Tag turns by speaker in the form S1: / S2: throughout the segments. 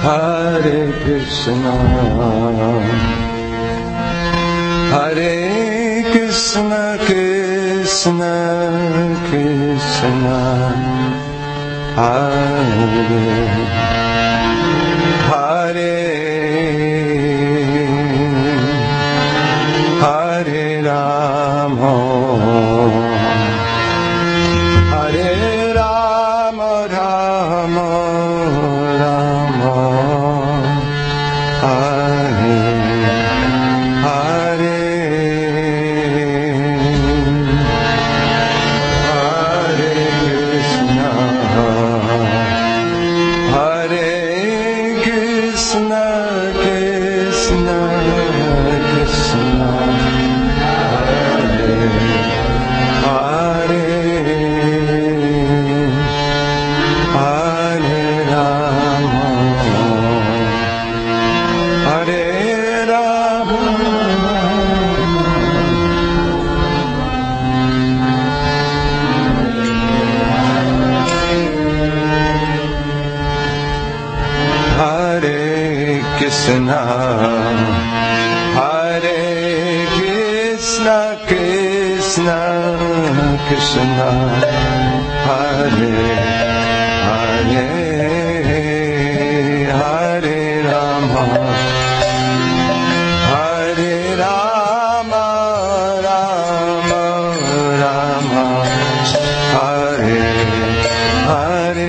S1: Hare Krishna, Hare Krishna, Krishna Krishna, Hare Hare, Hare Rama, Hare Rama, Rama Rama, Hare Hare, Hare Krishna, Hare Krishna, Krishna Krishna, Hare Hare, Hare Rama, Hare Rama, Hare Krishna, Hare Krishna, Krishna Krishna, Hare Hare, Hare Rama, Hare Rama, Rama Rama, Hare Hare,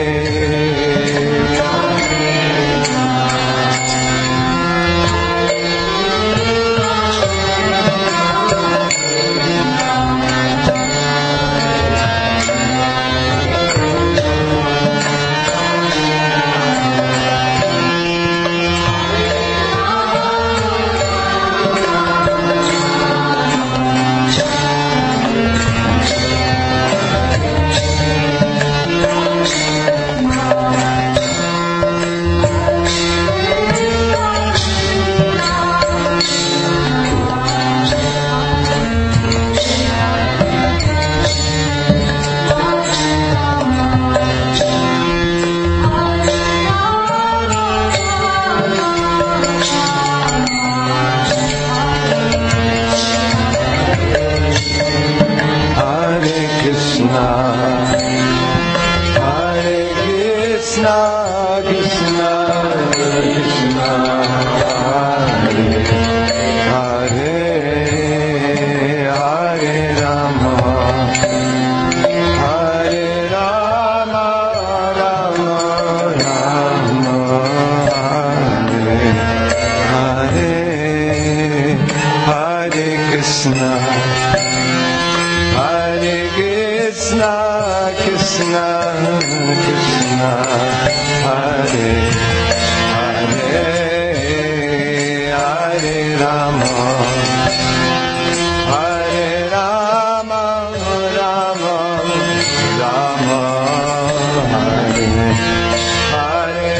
S1: Krishna Krishna, Hare Hare, Hare Rama, Hare Rama, Rama Rama, Hare Hare, Hare Krishna, Hare Krishna, Krishna Krishna, Hare Hare, Hare Rama, Hare Rama, Rama Rama, Hare Hare,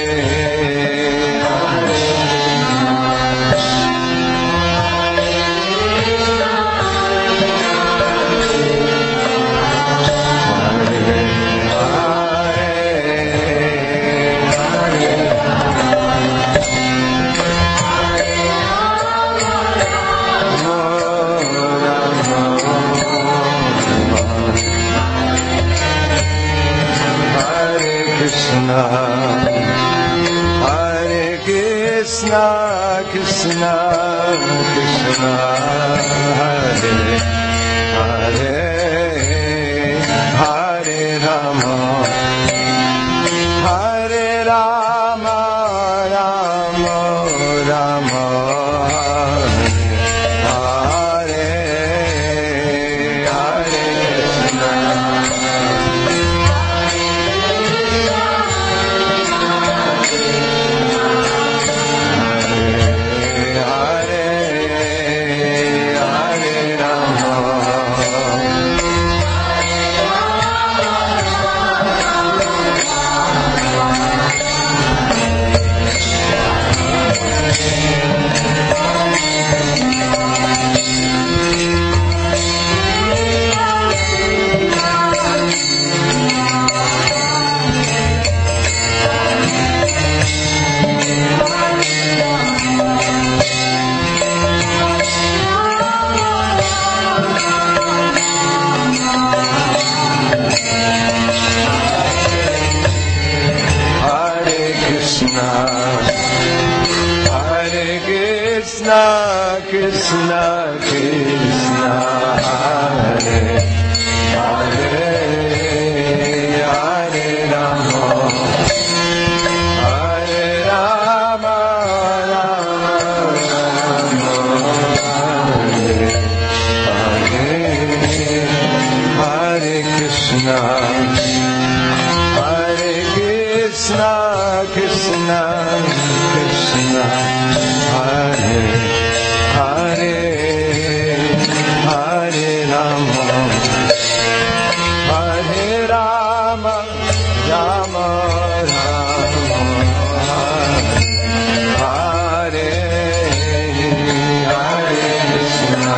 S1: Hare Krishna, Krishna Krishna, Hare Hare, Hare Rama, Hare Rama, Rama Rama, Hare Hare, Hare Hare, Hare Rama, Krishna, Hare Krishna, Krishna Krishna, Hare Hare, Hare Rama, Hare Rama, Rama Rama, Hare Hare, Hare Krishna, Hare Krishna, Krishna Krishna, Hare Hare, Hare Rama, Hare Rama, Rama Rama, Hare Hare Krishna,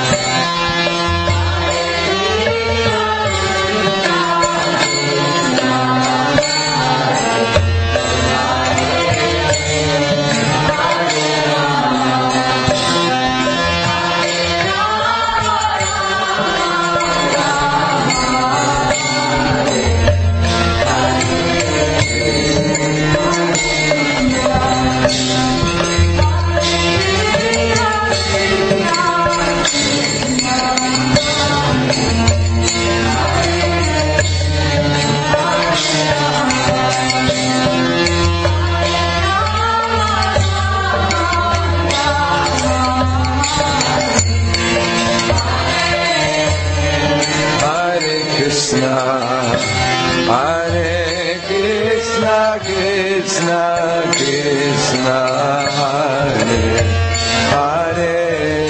S1: Hare Krishna, Krishna Krishna, Hare Hare,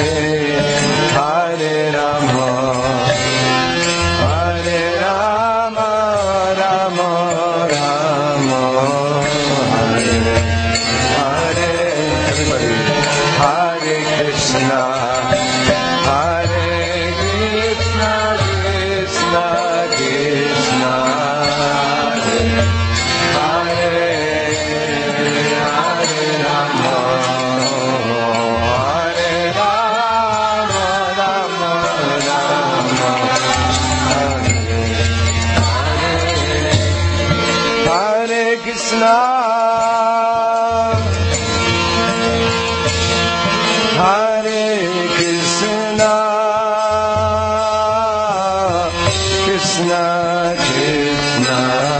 S1: Hare Rama, Hare Rama, Rama Rama, Hare Hare, everybody, Hare Krishna, Hare Krishna, Krishna Krishna, Hare Hare Rama, Hare Rama, Rama Rama, Hare Hare Krishna, Hare Krishna, Krishna Krishna,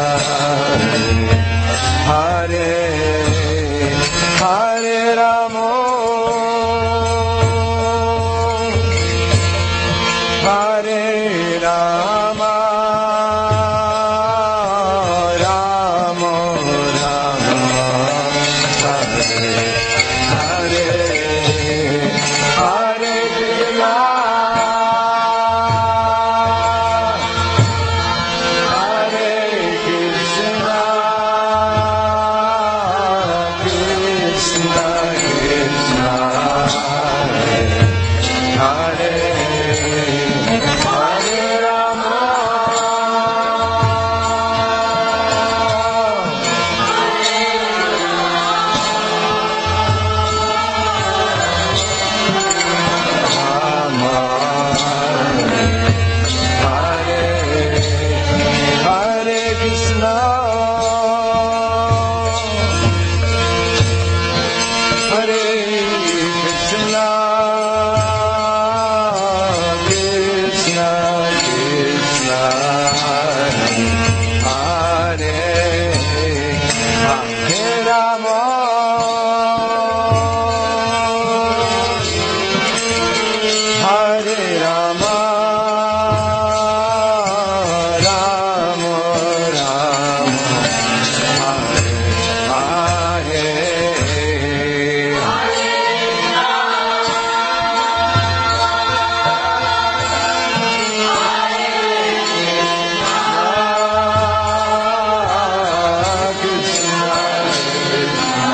S1: Hare Hare Rama, Hare Rama, Rama Rama, Hare Hare, Hare Krishna, Hare Krishna, Krishna Krishna, Hare Hare Rama, Hare Krishna, Hare Krishna, Krishna Krishna, Hare Hare Rama, Hare Rama, Rama Rama, Hare Hare, Krishna Krishna,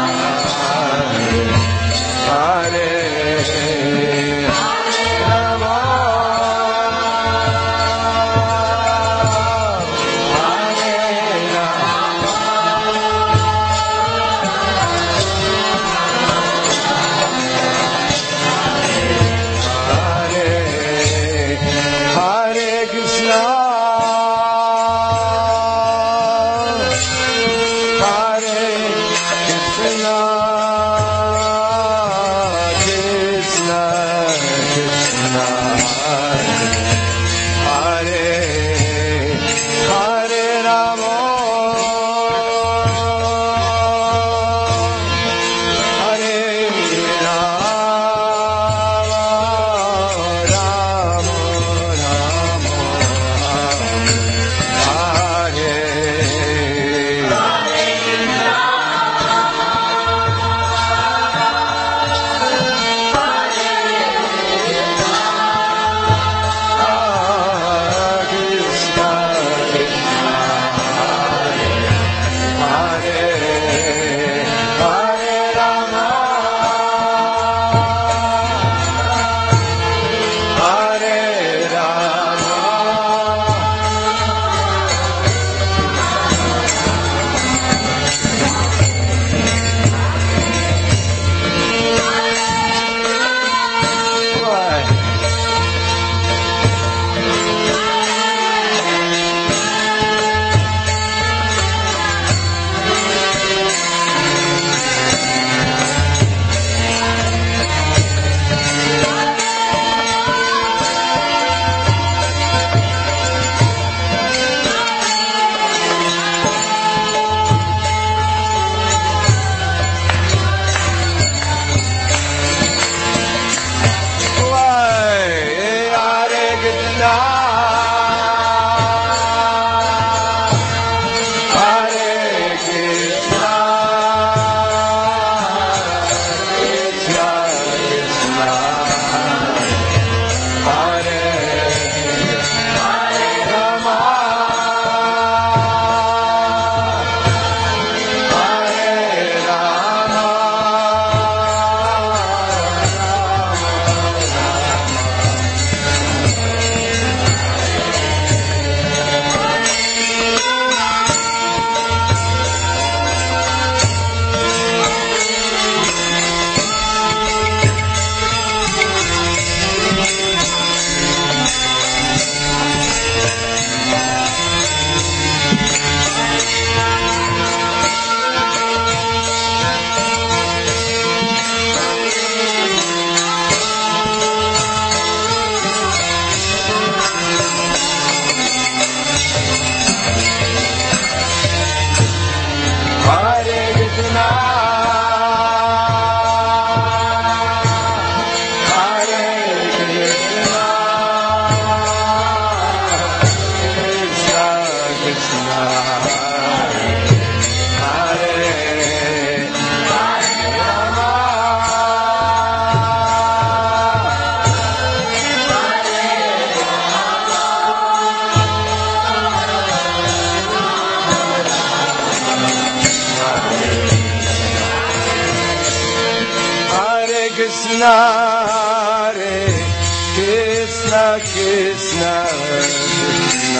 S1: Krishna, Hare Krishna, Krishna Krishna,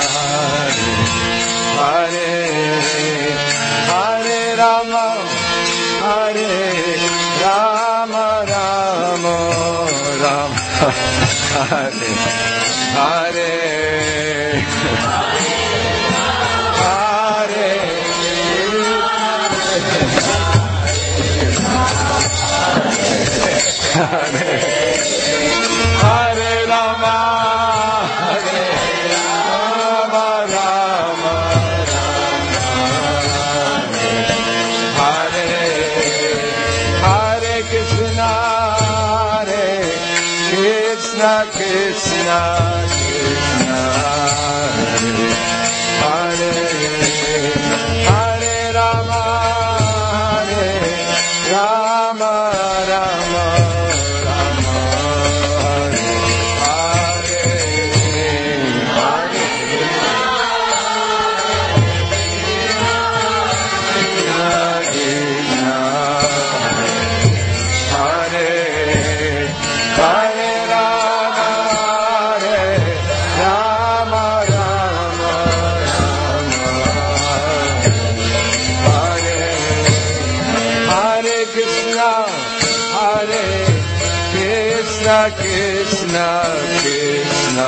S1: Hare Hare Rama, Hare Rama, Rama Rama, Hare Hare Hare Rama, Hare Rama, Rama Hare Hare Krishna, Hare Krishna, Krishna Krishna, Hare Hare Rama, Hare Rama, Rama Krishna, Krishna,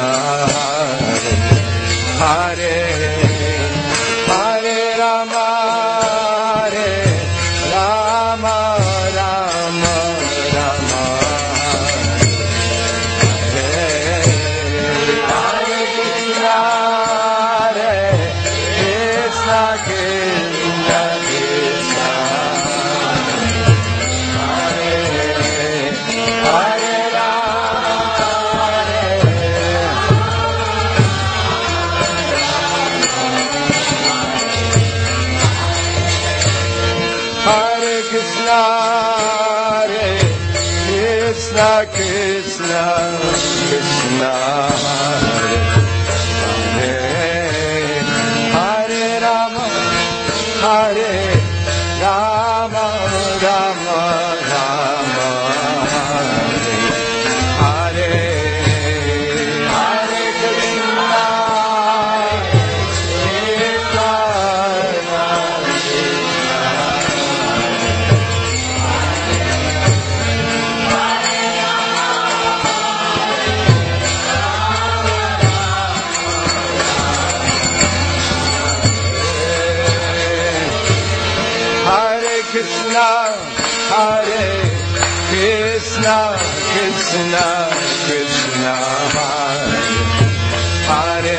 S1: Hare Hare Rama, Hare Rama, Rama Rama, Hare Hare Krishna, Hare Krishna, Krishna Krishna, Hare Hare Krishna, Krishna, Krishna, Hare Hare Rama, Hare Rama, Rama Rama, Hare Hare Krishna, Krishna, Hare Krishna, Krishna, Krishna, Hare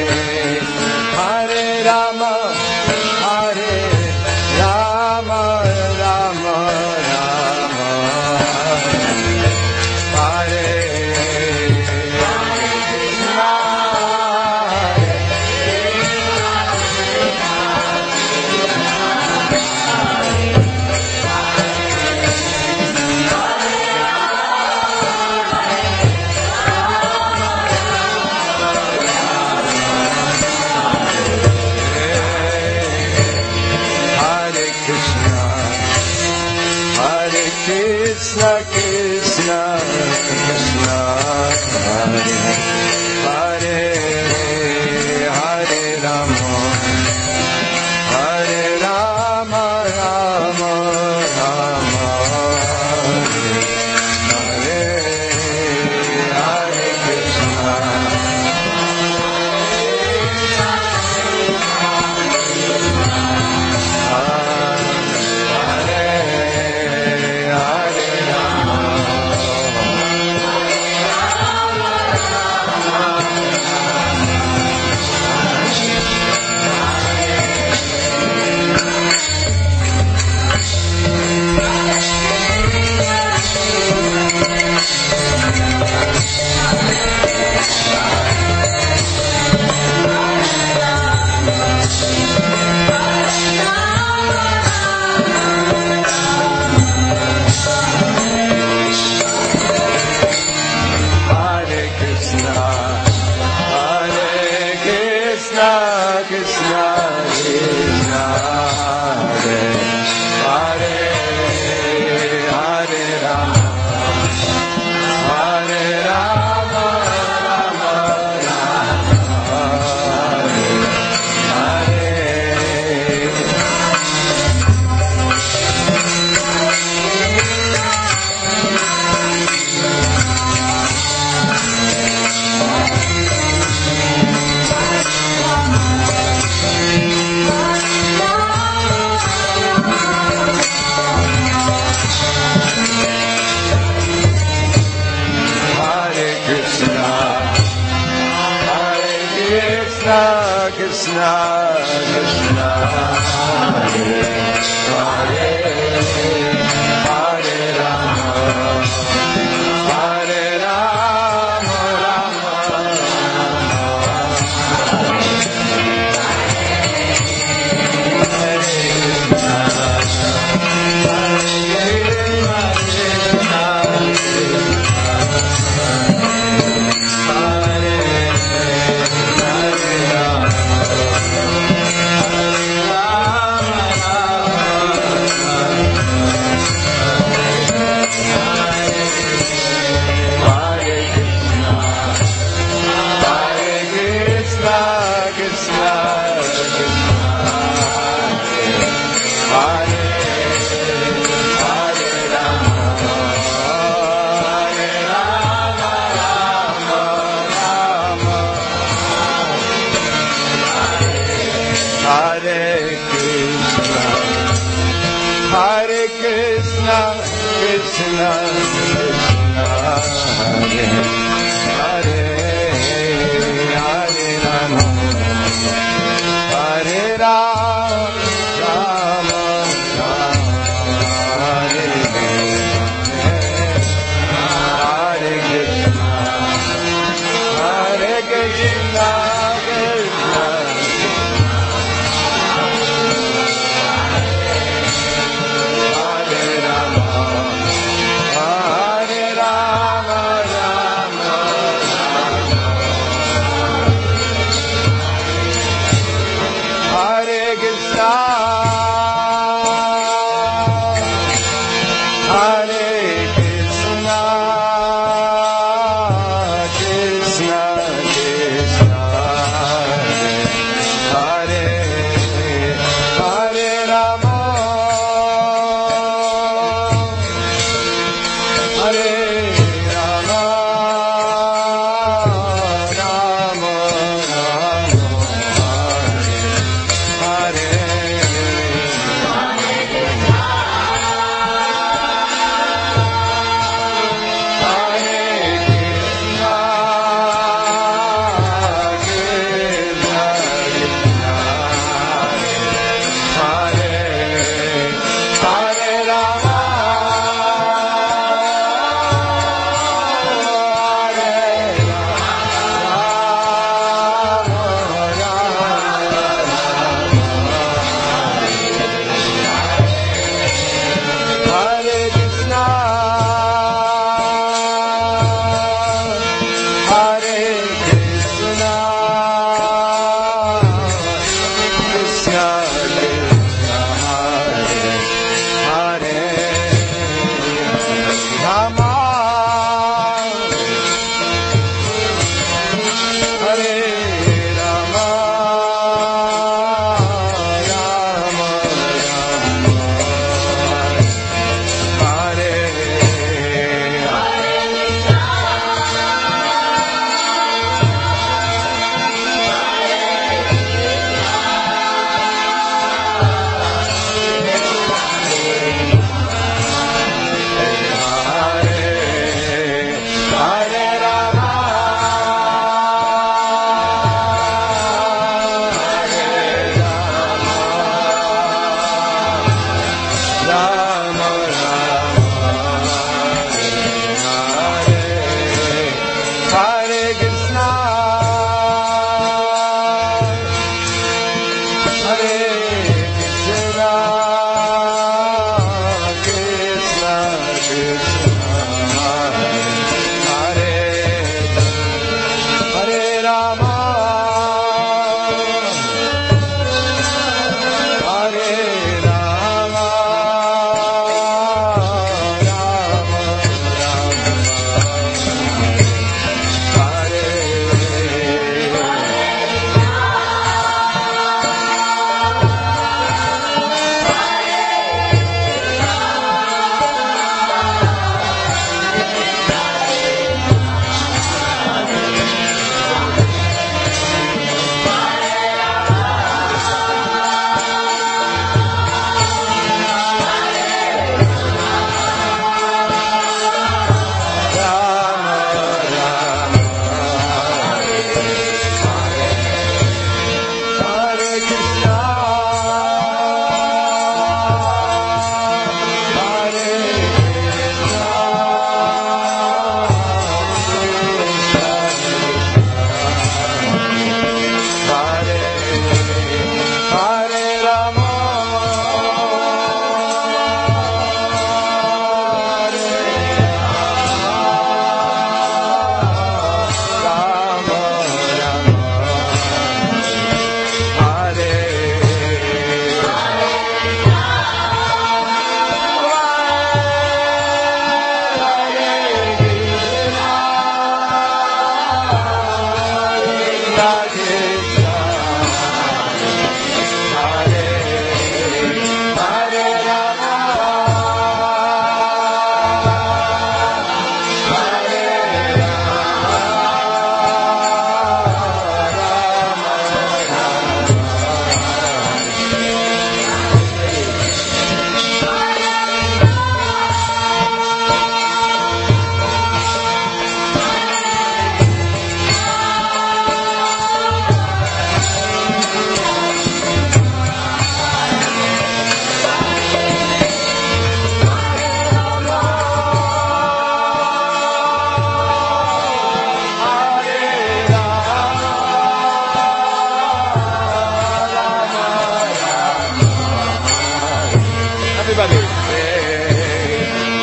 S1: Hare Rama, Hare Rama, Rama Rama, Hare Krishna, Krishna, Krishna, Hare Hare Hare Rama, Hare Rama, Rama Rama, Hare Hare Krishna. Hare Krishna, Krishna, Hare Hare, Hare Rama, Hare Rama, Rama Krishna, Krishna, Hare Hare, Hare Rama, Hare Rama, Hare Hare Krishna, Hare Krishna, Hare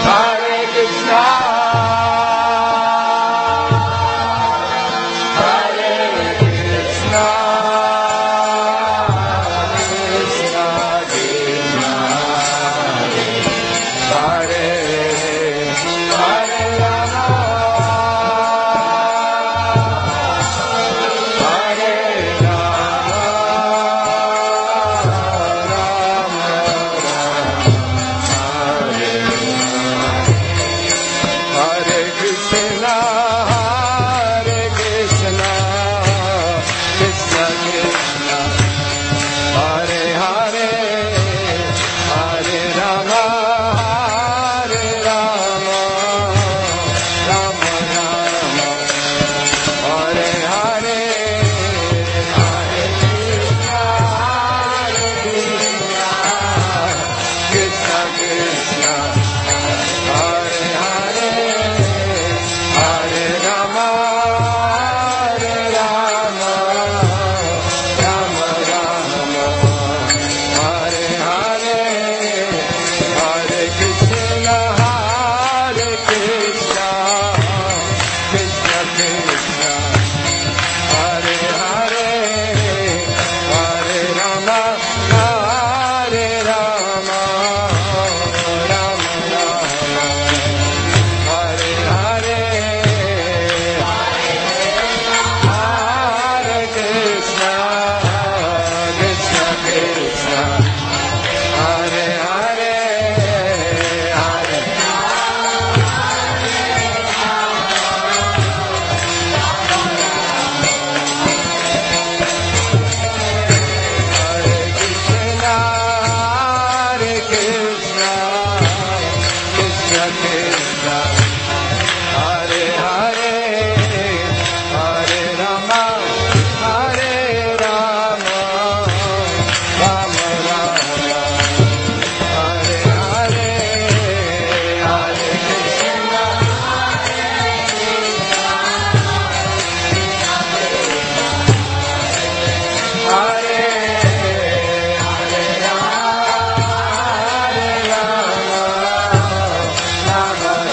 S1: Hare Krishna, Hare Krishna, Krishna Krishna, Hare Hare Rama, Hare Rama, Rama Hare Krishna, Hare Krishna, Krishna Krishna, Hare Hare, Hare Rama, Hare Rama, Rama Rama, Hare Hare, Hare Krishna, Hare Krishna, Krishna Krishna, Hare Hare, Hare Rama, Hare Rama, Rama Rama, Hare Hare, Hare Krishna, Hare Krishna, Krishna Krishna, Hare Hare, Hare Rama, Hare Rama, Rama Rama, Hare Hare, Hare Krishna, Krishna Krishna, Hare Hare, Hare Hare Krishna, Hare Krishna, Krishna Krishna, Hare Hare, Hare Rama, Hare Rama, Rama Rama, Hare Hare, Hare Krishna, Hare Hare Rama, Hare Rama, Rama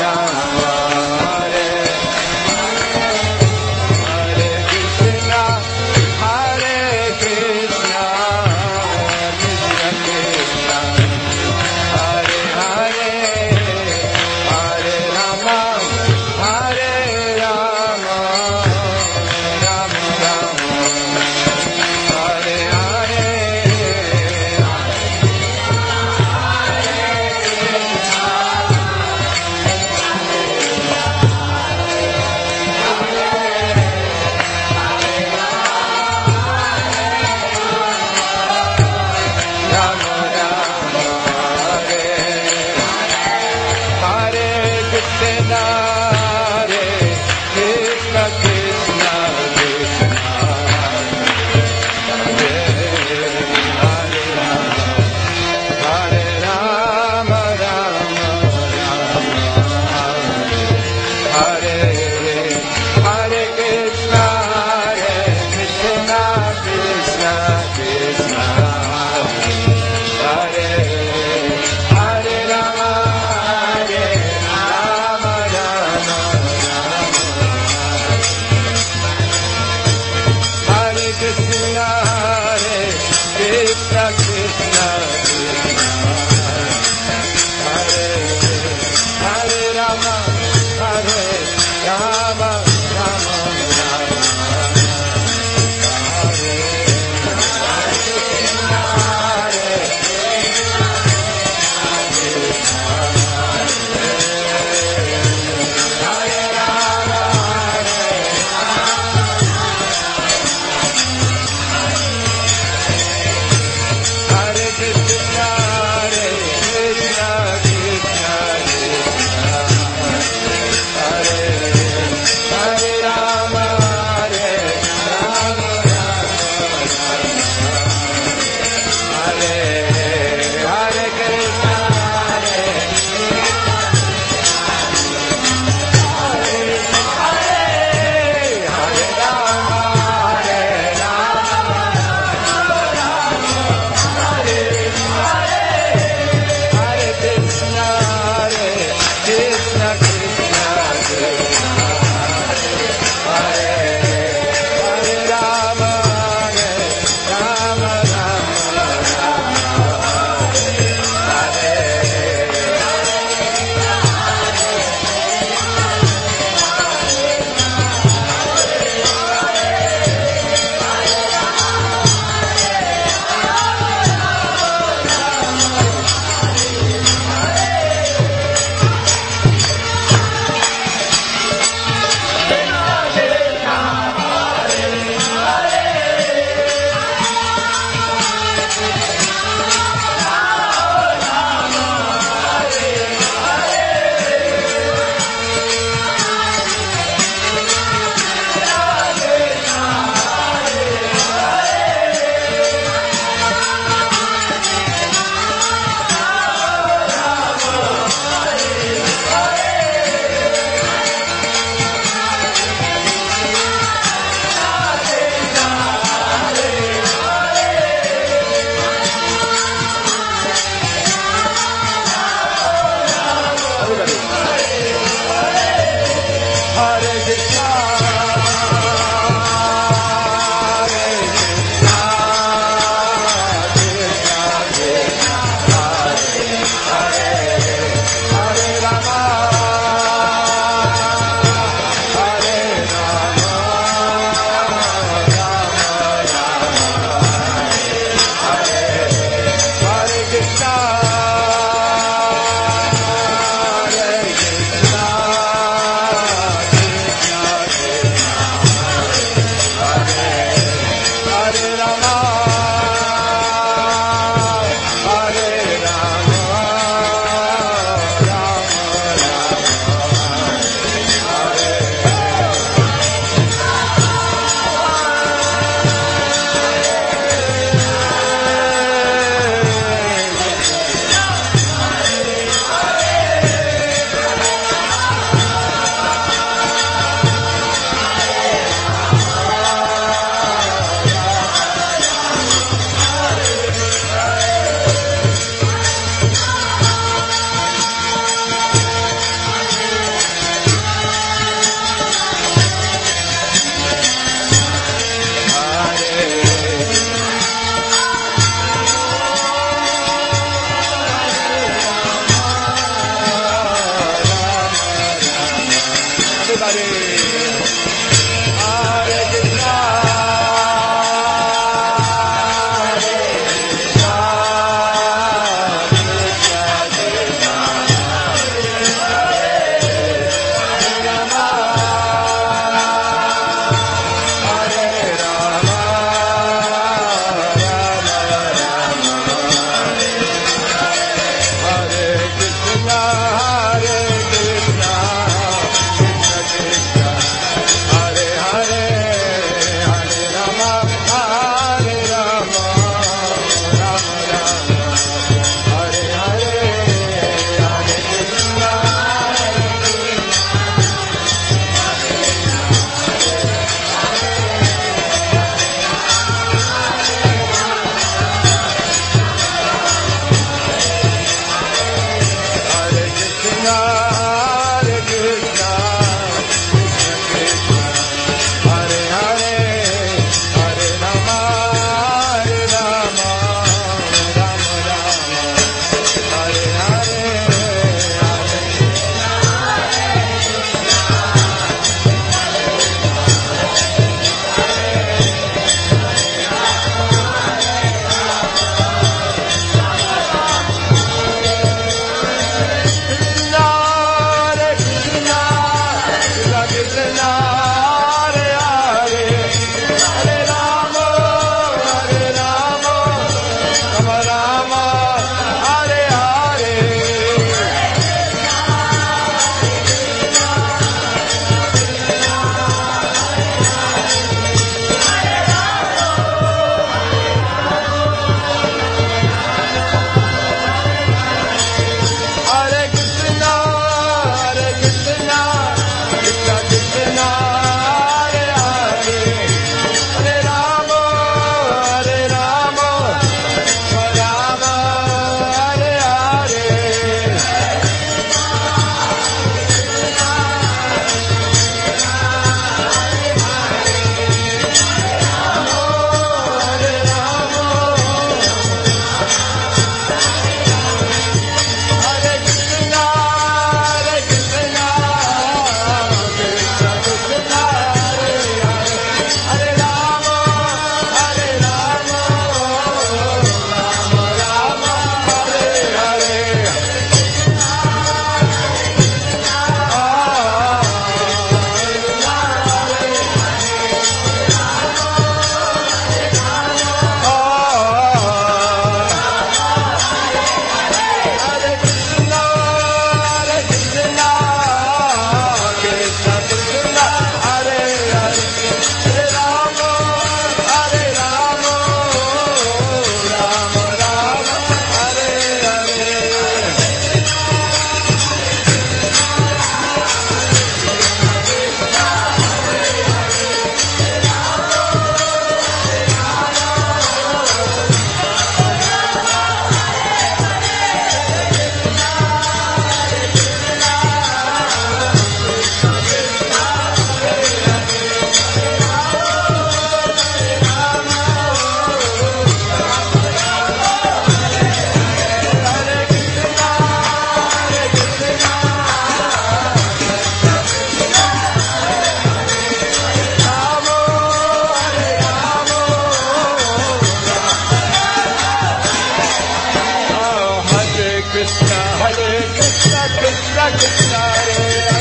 S1: Krishna Krishna Krishna Hare